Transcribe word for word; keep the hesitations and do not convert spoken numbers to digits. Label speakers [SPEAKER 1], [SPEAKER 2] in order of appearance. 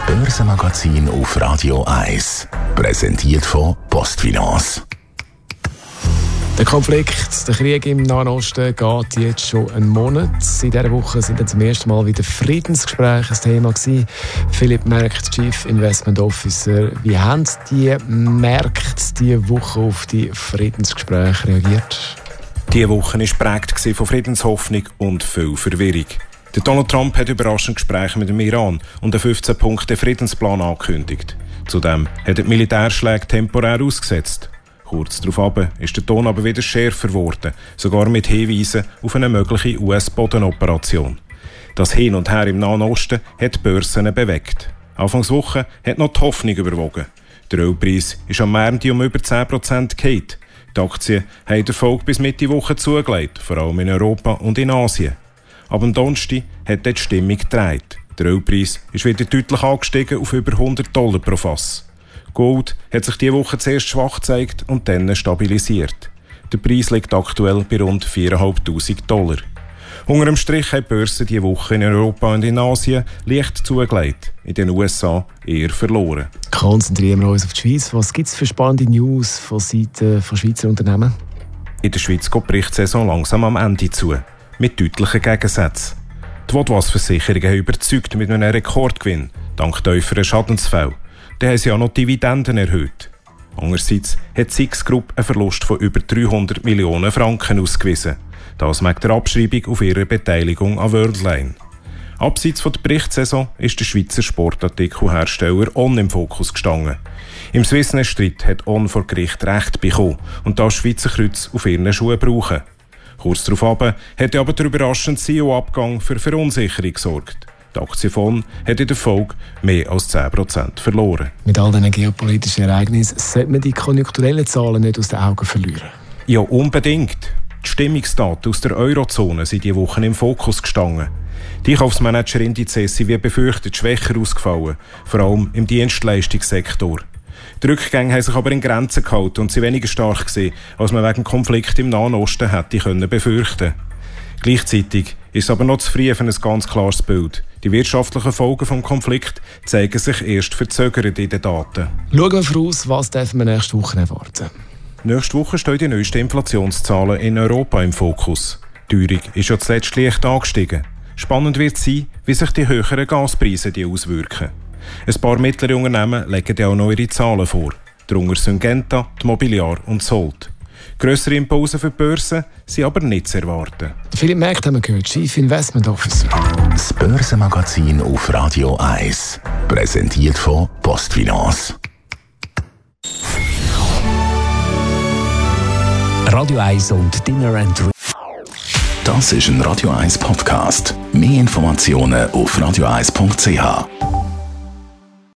[SPEAKER 1] Börsenmagazin auf Radio eins. Präsentiert von Postfinance.
[SPEAKER 2] Der Konflikt, der Krieg im Nahen Osten geht jetzt schon einen Monat. In dieser Woche sind dann zum ersten Mal wieder Friedensgespräche ein Thema gewesen. Philipp Merkt, Chief Investment Officer. Wie haben die Märkte diese Woche auf die Friedensgespräche reagiert?
[SPEAKER 3] Diese Woche war geprägt von Friedenshoffnung und viel Verwirrung. Der Donald Trump hat überraschend Gespräche mit dem Iran und einen fünfzehn Punkte Friedensplan angekündigt. Zudem hat er die Militärschläge temporär ausgesetzt. Kurz darauf ist der Ton aber wieder schärfer geworden, sogar mit Hinweisen auf eine mögliche U S-Bodenoperation. Das Hin und Her im Nahen Osten hat die Börsen bewegt. Anfangswoche hat noch die Hoffnung überwogen. Der Ölpreis ist am Montag um über zehn Prozent gefallen. Die Aktien haben den Erfolg bis Mitte Woche zugelegt, vor allem in Europa und in Asien. Ab dem Donnerstag hat die Stimmung gedreht. Der Ölpreis ist wieder deutlich angestiegen auf über hundert Dollar pro Fass. Gold hat sich diese Woche zuerst schwach gezeigt und dann stabilisiert. Der Preis liegt aktuell bei rund viertausendfünfhundert Dollar. Unter dem Strich haben die Börsen diese Woche in Europa und in Asien leicht zugelegt, in den U S A eher verloren.
[SPEAKER 2] Konzentrieren wir uns auf die Schweiz. Was gibt es für spannende News von Seiten von Schweizer Unternehmen?
[SPEAKER 3] In der Schweiz geht die Berichtssaison langsam am Ende zu, mit deutlichen Gegensätzen. Die Vodwas-Versicherungen haben überzeugt mit einem Rekordgewinn, dank tieferen Schadensfällen. Dann haben sie auch noch Dividenden erhöht. Andererseits hat die S I X Group einen Verlust von über dreihundert Millionen Franken ausgewiesen. Das wegen der Abschreibung auf ihre Beteiligung an Worldline. Abseits von der Berichtssaison ist der Schweizer Sportartikelhersteller On im Fokus gestanden. Im Swissness-Streit hat On vor Gericht Recht bekommen und das Schweizer Kreuz auf ihren Schuhen brauchen. Kurz darauf hat aber der überraschende C E O-Abgang für Verunsicherung gesorgt. Die Aktie von hat in der Folge mehr als zehn Prozent verloren.
[SPEAKER 2] Mit all diesen geopolitischen Ereignissen sollte man die konjunkturellen Zahlen nicht aus den Augen verlieren.
[SPEAKER 3] Ja, unbedingt. Die Stimmungsdaten aus der Eurozone sind diese Woche im Fokus gestanden. Die Einkaufsmanager-Indizes sind wie befürchtet schwächer ausgefallen, vor allem im Dienstleistungssektor. Die Rückgänge haben sich aber in Grenzen gehalten und sind weniger stark gewesen, als man wegen Konflikt im Nahen Osten hätte können befürchten. Gleichzeitig ist es aber noch zu früh für ein ganz klares Bild. Die wirtschaftlichen Folgen des Konflikts zeigen sich erst verzögert in den Daten.
[SPEAKER 2] Schauen wir voraus, was dürfen wir nächste Woche erwarten?
[SPEAKER 3] Nächste Woche stehen die neuesten Inflationszahlen in Europa im Fokus. Die Teuerung ist ja zuletzt leicht angestiegen. Spannend wird sein, wie sich die höheren Gaspreise die auswirken. Ein paar mittlere Unternehmen legen ja auch noch ihre Zahlen vor. Darunter Syngenta, die Mobiliar und Sold. Grössere Impulse für die Börsen sind aber nicht zu erwarten.
[SPEAKER 2] Philipp Merkt haben wir gehört, Chief Investment Officer.
[SPEAKER 1] Das Börsenmagazin auf Radio eins. Präsentiert von Postfinance.
[SPEAKER 4] Radio eins und Dinner and Drink.
[SPEAKER 1] Das ist ein Radio eins Podcast. Mehr Informationen auf radio eins punkt c h.